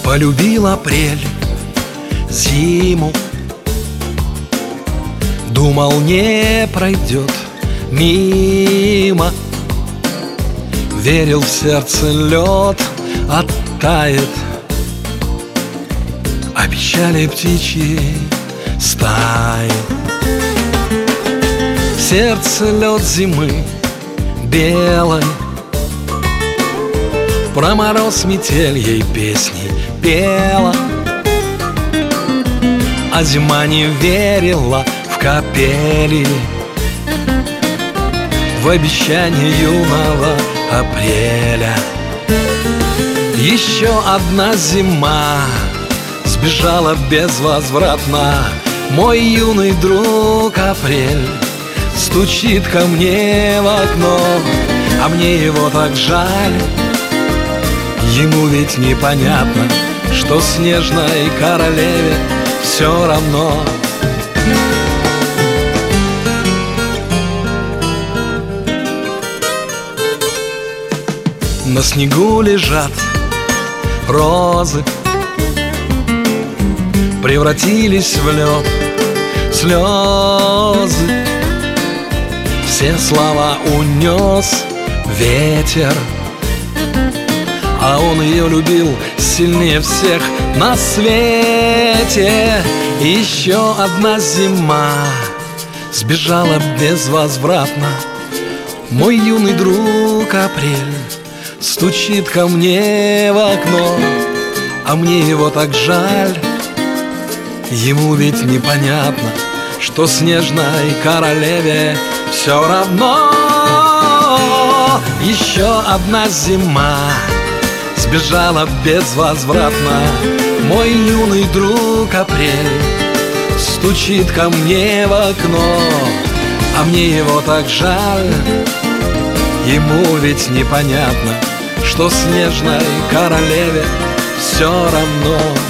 Полюбил апрель зиму, думал, не пройдет мимо. Верил, в сердце лед оттает, обещали птичьи стаи. В сердце лед зимы белой, про мороз метель ей песни пела. А зима не верила в капели, в обещание юного апреля. Еще одна зима сбежала безвозвратно. Мой юный друг апрель стучит ко мне в окно, а мне его так жаль. Ему ведь непонятно, что снежной королеве все равно. На снегу лежат розы, превратились в лед слезы. Все слова унес ветер, а он ее любил сильнее всех на свете. Еще одна зима сбежала безвозвратно. Мой юный друг апрель стучит ко мне в окно, а мне его так жаль. Ему ведь непонятно, что снежной королеве все равно. Еще одна зима сбежала безвозвратно. Мой юный друг апрель стучит ко мне в окно, а мне его так жаль. Ему ведь непонятно, что снежной королеве все равно.